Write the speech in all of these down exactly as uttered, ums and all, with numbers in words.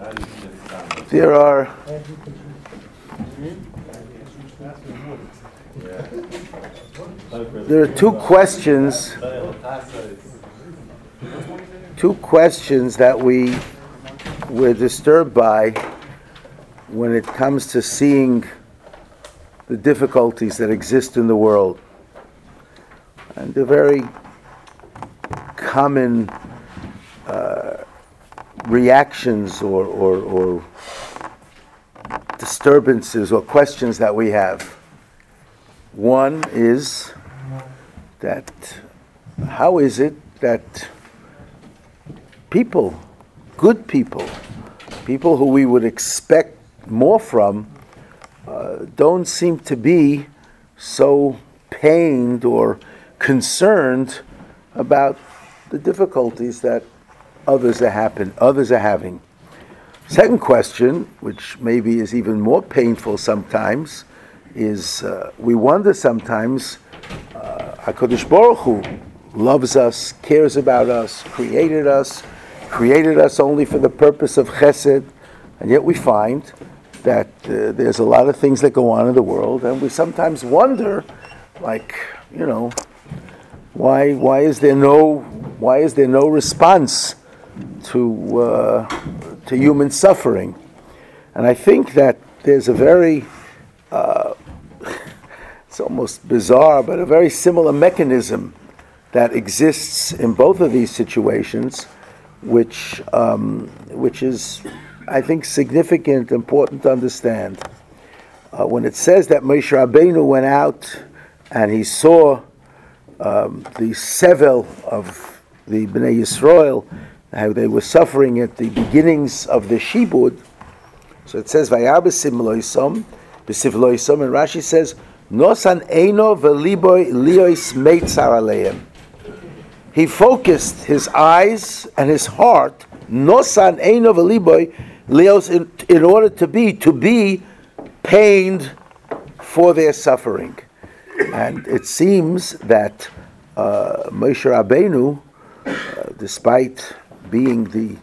There are there are two questions two questions that we were disturbed by when it comes to seeing the difficulties that exist in the world. And they're very common uh, reactions or, or, or disturbances or questions that we have. One is that how is it that people, good people, people who we would expect more from, uh, don't seem to be so pained or concerned about the difficulties that others are happen, others are having. Second question, which maybe is even more painful sometimes, is uh, we wonder sometimes, uh, HaKadosh Baruch Hu loves us, cares about us, created us, created us only for the purpose of chesed, and yet we find that uh, there's a lot of things that go on in the world, and we sometimes wonder, like, you know, why why is there no why is there no response to uh, to human suffering? And I think that there's a very uh, it's almost bizarre, but a very similar mechanism that exists in both of these situations, which um, which is, I think, significant, important to understand. Uh, when it says that Moshe Rabbeinu went out and he saw um, the sevel of the Bnei Yisrael, how they were suffering at the beginnings of the Shibud, so it says Vayar b'sim loisom, b'siv loisom, and Rashi says Nosan eino v'liboy liois meitzar aleim. He focused his eyes and his heart, Nosan eino v'liboy lios, in, in order to be to be pained for their suffering. And it seems that uh, Moshe Rabbeinu, uh, despite being the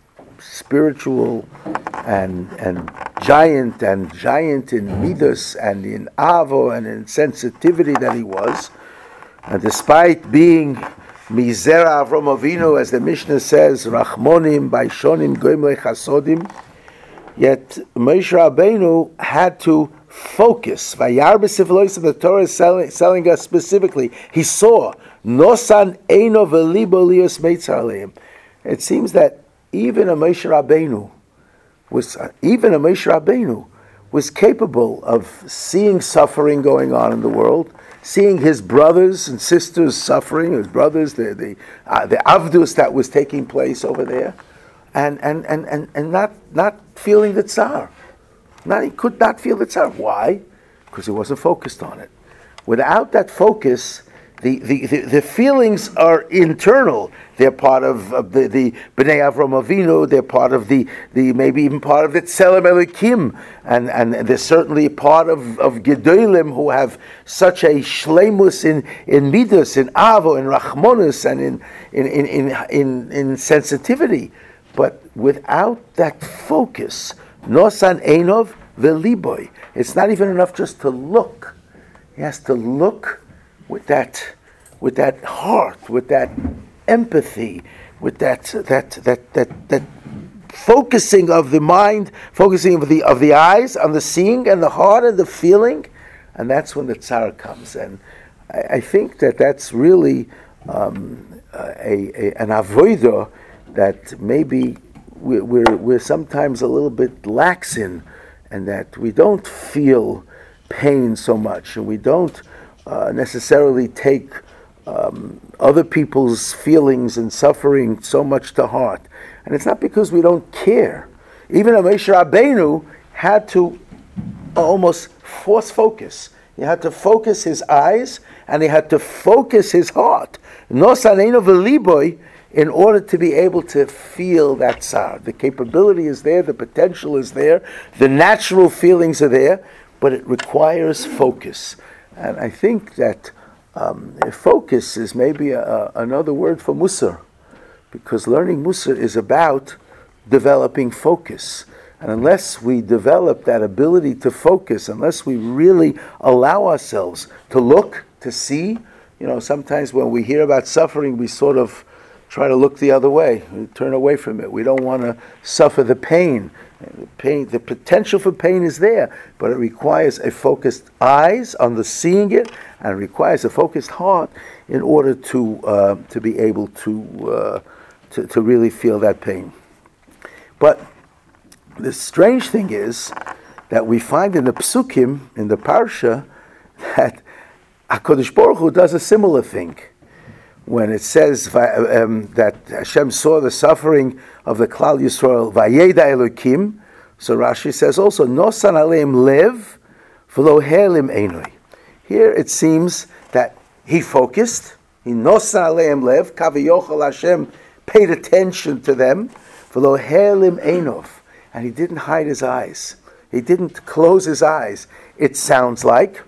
spiritual and and giant and giant in midas and in avo and in sensitivity that he was, and despite being Mizera Avram Avinu, as the Mishnah says, Rachmonim, Baishonim, Goim Lechasodim, yet Moshe Rabbeinu had to focus. Vayar b'siv loisom, the Torah is selling, selling us specifically. He saw Nosan eino v'libo lios meitzar aleim. It seems that even a Moshe Rabbeinu was uh, even a Moshe Rabbeinu was capable of seeing suffering going on in the world, seeing his brothers and sisters suffering, his brothers, the the uh, the avdus that was taking place over there, and and and and, and not not feeling the tsar. Not, he could not feel the tsar. Why? Because he wasn't focused on it. Without that focus, the, the, the, the feelings are internal. They're part of, of the, the Bnei Avram Avinu, they're part of the, the maybe even part of the Tzelem Elokim, and, and they're certainly part of, of Gedolim who have such a shleimus in, in Midas, in Avo, in Rachmonus, and in, in, in, in, in, in sensitivity. But without that focus, Nosan Einov v'liboy. It's not even enough just to look. He has to look with that, with that heart, with that empathy, with that that that that that focusing of the mind, focusing of the of the eyes on the seeing and the heart and the feeling, and that's when the tsar comes. And I, I think that that's really um, a, a an avodah that maybe we're, we're we're sometimes a little bit lax in, and that we don't feel pain so much, and we don't uh, necessarily take um, other people's feelings and suffering so much to heart. And it's not because we don't care. Even Moshe Rabbeinu had to almost force focus. He had to focus his eyes, and he had to focus his heart. Nosaneinu v'liboy, in order to be able to feel that tsar. The capability is there, the potential is there, the natural feelings are there, but it requires focus. And I think that um, focus is maybe a, a, another word for Musar, because learning Musar is about developing focus. And unless we develop that ability to focus, unless we really allow ourselves to look, to see, you know, sometimes when we hear about suffering, we sort of try to look the other way, we turn away from it. We don't want to suffer the pain. The pain, the potential for pain is there, but it requires a focused eyes on the seeing it, and it requires a focused heart in order to uh, to be able to, uh, to to really feel that pain. But the strange thing is that we find in the Psukim, in the Parsha, that HaKadosh Baruch Hu does a similar thing. When it says um, that Hashem saw the suffering of the Klal Yisrael, Vayeda Elokim, so Rashi says also, Nosan aleim lev, v'lo helim einoi. Here it seems that he focused, he Nosan aleim lev, Kaviyochel Hashem paid attention to them, v'lo helim einov, and he didn't hide his eyes. He didn't close his eyes. It sounds like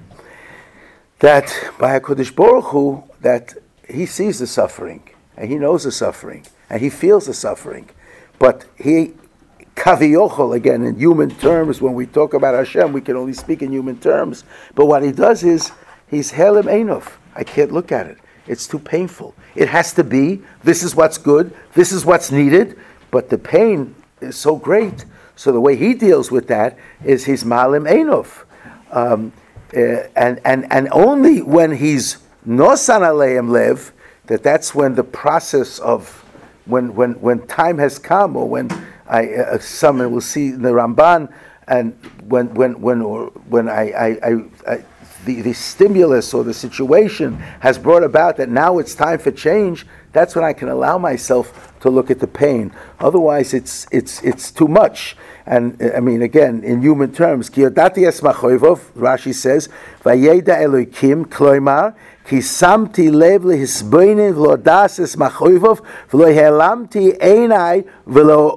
that by HaKadosh Baruch Hu, that he sees the suffering, and he knows the suffering, and he feels the suffering. But he, kaviyochel, again, in human terms, when we talk about Hashem, we can only speak in human terms. But what he does is, he's helim einov. I can't look at it. It's too painful. It has to be, this is what's good, this is what's needed, but the pain is so great. So the way he deals with that is he's malim einov. Um, uh, and, and, and only when he's Nosan aleim lev, that that's when the process of, when when when time has come, or when I uh, someone will see in the Ramban, and when when when or when I, I, I, I the, the stimulus or the situation has brought about that now it's time for change, that's when I can allow myself to look at the pain. Otherwise, it's it's it's too much. And I mean, again, in human terms, ki yodati es machoivov, Rashi says, vayeda Elokim, kloimar, ki samti lev lehisboinin v'lo das es machoivov, v'lo helamti einai v'lo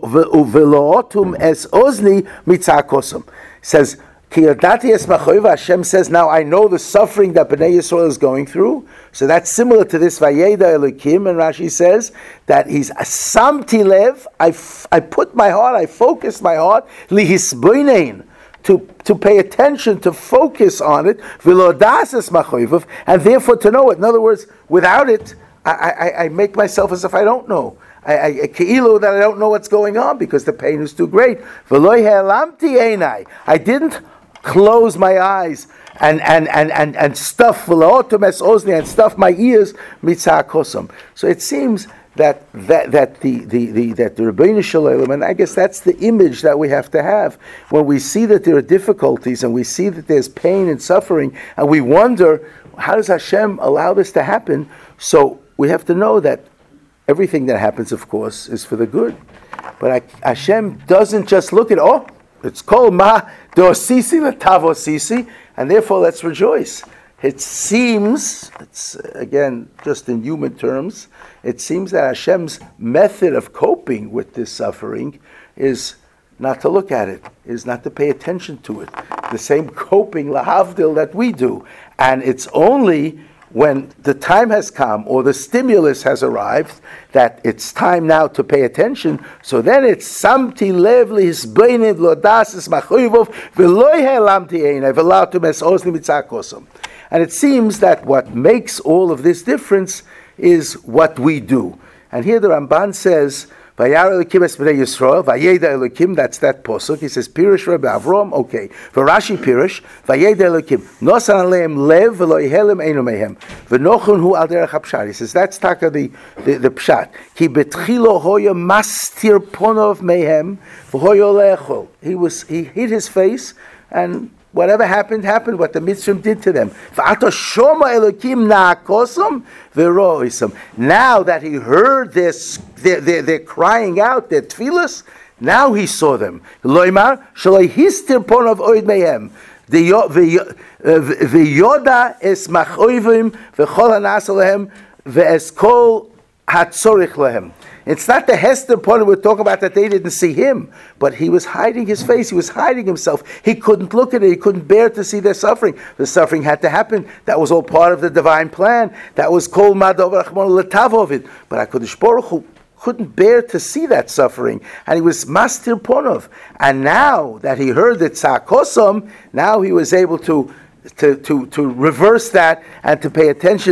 otum es ozni mitzakosum. Says, ki yodati es machoivov, Hashem says, now I know the suffering that Bnei Yisrael is going through. So that's similar to this vayeda Elokim, and Rashi says that he's samti lev, I, f- I put my heart, I focus my heart, lihisboinin, to to pay attention, to focus on it, v'lo das es machoivov, and therefore to know it. In other words, without it, I, I, I make myself as if I don't know. I, I ke'ilu that I don't know what's going on because the pain is too great. V'lo he'elamti einai, I didn't close my eyes and and and and, and stuff v'lo mes ozni, and stuff my ears mitzakosum. So it seems that that that the the, the that the Rebbeinu Shalom, and I guess that's the image that we have to have when we see that there are difficulties and we see that there's pain and suffering, and we wonder, how does Hashem allow this to happen? So we have to know that everything that happens, of course, is for the good. But Hashem doesn't just look at, oh, it's called ma do'osisi l'tavosisi, and therefore let's rejoice. It seems, it's again just in human terms, it seems that Hashem's method of coping with this suffering is not to look at it, is not to pay attention to it. The same coping lahavdil that we do, and it's only when the time has come or the stimulus has arrived that it's time now to pay attention. So then it's samti lev lihisboinin v'lo das es machoivov v'lo he'elamti einai v'lo otum es ozni mitzakosum. And it seems that what makes all of this difference is what we do. And here the Ramban says, Vayar Elokim es bnei Yisrael, Vayeda Elokim, that's that posuk. He says, Pirush Rebbe Avrom, okay. V'Rashi Pirush, Vayeda Elokim, Nosan aleim lev v'lo yehelem einu mehem, v'nochun hu al derech hapshat. He says, that's taka the, the, the pshat. Ki betchilo hoya mastir ponov mehem, v'hoyo lechol. He was, he hid his face, and whatever happened, happened, what the Mitzrim did to them. Now that he heard this, they're, they're, they're crying out, their tefillas, now he saw them. Loimar, histir ponov oid mehem. V'yoda es machoivim v'chol hanas lehem v'es kol hatzorich lehem. It's not the Hester part we're talking about that they didn't see him, but he was hiding his face, he was hiding himself. He couldn't look at it, he couldn't bear to see their suffering. The suffering had to happen. That was all part of the divine plan. That was called Madov Rachmon L'Tavovit. But HaKadosh Baruch Hu couldn't bear to see that suffering, and he was mastir ponov. And now that he heard the tzakosam, now he was able to To, to, to reverse that and to pay attention.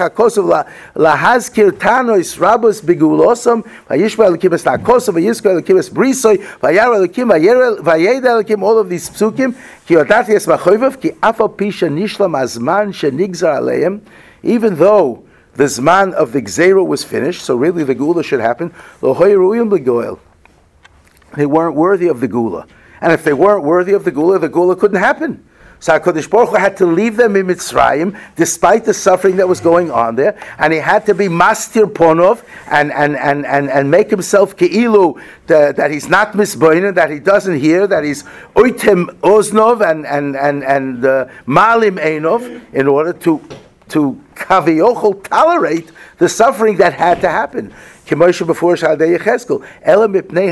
Lahazkir tanois rabos begulosam vayishba elikim es nakosam vayishba elikim es brisoy vayara elikim vayeda elikim, all of these psukim ki odati es machoyvav ki afal pisha nishlam azman shenigzar aleim, even though the zman of the gzeira was finished, so really the gula should happen, lo hoy ruim legoel, they weren't worthy of the gula, and if they weren't worthy of the gula, the gula couldn't happen. So HaKadosh Baruch Hu had to leave them in Mitzrayim despite the suffering that was going on there, and he had to be mastir ponov and and and and, and make himself keilu that, that he's not misboinen, that he doesn't hear, that he's oitem oznov and and and and uh, malim einov, in order to to kaviyochol tolerate the suffering that had to happen. K'moshe before Shadei Yecheskel elam mipnei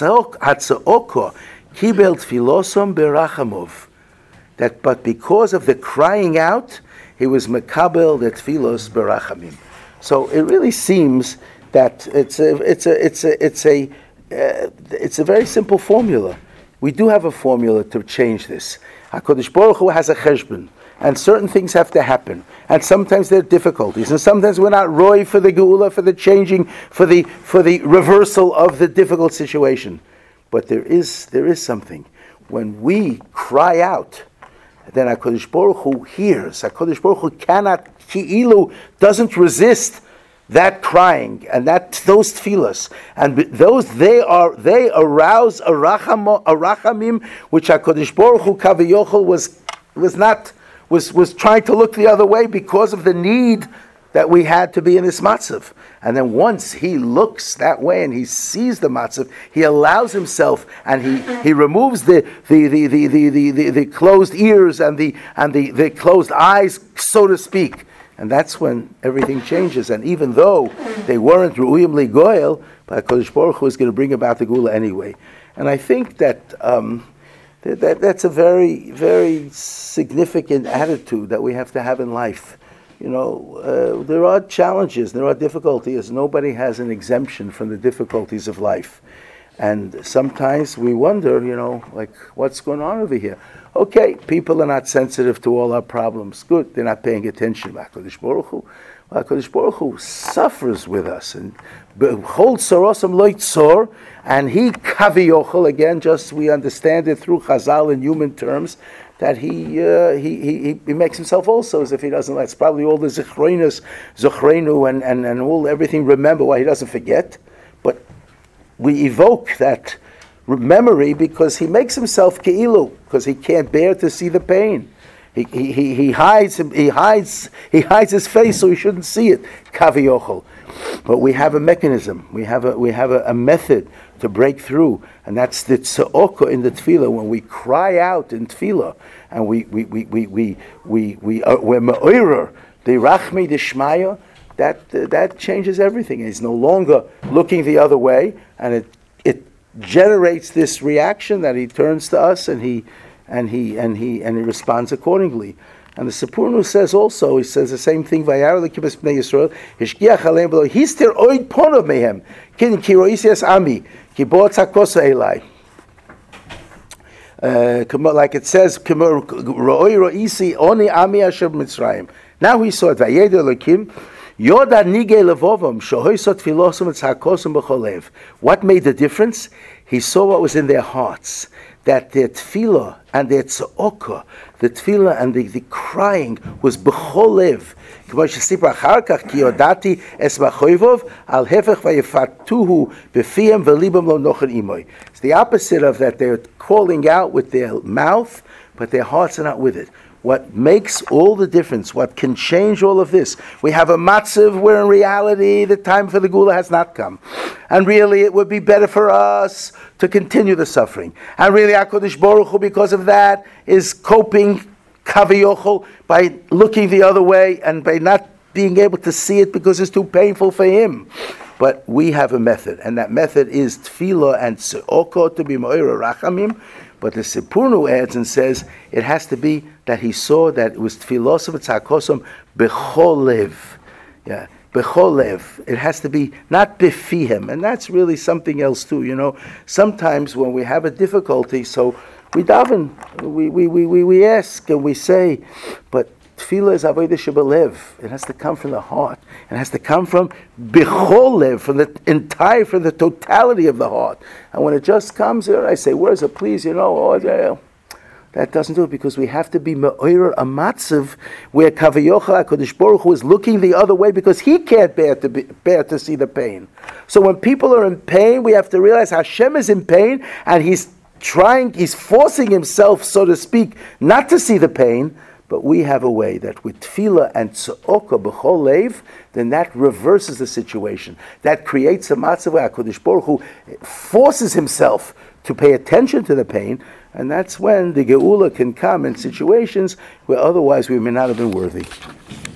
hatzaoko kibel tfilosom berachamov. That, but because of the crying out, he was mekabel the tfilos berachamim. So it really seems that it's a it's a it's a it's a uh, it's a very simple formula. We do have a formula to change this. HaKadosh Baruch Hu has a cheshbon, and certain things have to happen, and sometimes there are difficulties, and sometimes we're not roy for the geula, for the changing, for the for the reversal of the difficult situation. But there is there is something when we cry out. Then HaKadosh Baruch Hu hears. HaKadosh Baruch Hu cannot, Ki'ilu doesn't resist that crying and that those tefillas, and those they are they arouse a, racham, a rachamim which HaKadosh Baruch Hu Kaviyochel was was not was was trying to look the other way because of the need that we had to be in this matzav. And then once he looks that way and he sees the matzav, he allows himself and he, he removes the the, the, the, the, the, the the closed ears and the and the, the closed eyes, so to speak. And that's when everything changes. And even though they weren't ru'uyim ligoel, but HaKadosh Baruch Hu is going to bring about the gula anyway. And I think that um, that, that that's a very, very significant attitude that we have to have in life. You know, uh, there are challenges, there are difficulties. Nobody has an exemption from the difficulties of life. And sometimes we wonder, you know, like, what's going on over here? Okay, people are not sensitive to all our problems. Good, they're not paying attention. HaKadosh Baruch Hu, HaKadosh Baruch Hu suffers with us. And holds sorosam loit sor, and he kaviyochel, again, just we understand it through Chazal in human terms, that he, uh, he he he makes himself also as if he doesn't. That's probably all the zichroinus, zochrenu, and, and, and all everything. Remember why he doesn't forget, but we evoke that memory because he makes himself keilu because he can't bear to see the pain. He he he, he hides he hides he hides his face so he shouldn't see it. Kaviyochel, but we have a mechanism. We have a we have a, a method to break through, and that's the tze'oko in the tefillah. When we cry out in tefillah, and we we we we we we, we uh, we're me'oirer the rachmi deshmaya, that uh, that changes everything. He's no longer looking the other way, and it it generates this reaction that he turns to us and he and he and he and he responds accordingly. And the Sipurnu says also, he says the same thing. Vayar lekibas bnei Yisrael hishgiach aleim v'lo hister oid ponov mehem kin ki roisias ami ki bo tzakosa elai. Like it says, ro'oi ro'isi oni ami asher Mitzrayim. Now he saw it. Vayed Elokim yoda nigei levovam shohoisot filosum tzakosum b'cholev. What made the difference? He saw what was in their hearts. That their tefillah and their tza'oka, the tefillah and the, the crying was b'cholev. K'mo shesipra achar kach ki yodati es machoivov al hefech vayefatuhu b'fiyem v'libam lo nochen imoy. It's the opposite of that. They're calling out with their mouth, but their hearts are not with it. What makes all the difference, what can change all of this, we have a matzav where in reality the time for the gula has not come. And really it would be better for us to continue the suffering. And really HaKadosh Baruch Hu, because of that, is coping kaviyochel by looking the other way and by not being able to see it because it's too painful for him. But we have a method, and that method is tefillah and se'oko to be mo'ira rachamim. But the Sipurnu adds and says it has to be that he saw that it was tefillos of tzakosam b'cholev. Yeah, becholev. It has to be not befihem, and that's really something else too. You know, sometimes when we have a difficulty, so we daven, we we we we, we ask and we say, but tefillah is avodah shebelev. It has to come from the heart. It has to come from becholev, from the entire, from the totality of the heart. And when it just comes here, I say, "Where's a please?" You know, oh, yeah. That doesn't do it, because we have to be me'orer a matzav where Kavayocha HaKadosh Baruch Hu is looking the other way because he can't bear to be, bear to see the pain. So when people are in pain, we have to realize Hashem is in pain and he's trying, he's forcing himself, so to speak, not to see the pain. But we have a way that with tefillah and tzedakah b'chol leiv, then that reverses the situation. That creates a matzav where HaKadosh Baruch Hu forces himself to pay attention to the pain, and that's when the geula can come in situations where otherwise we may not have been worthy.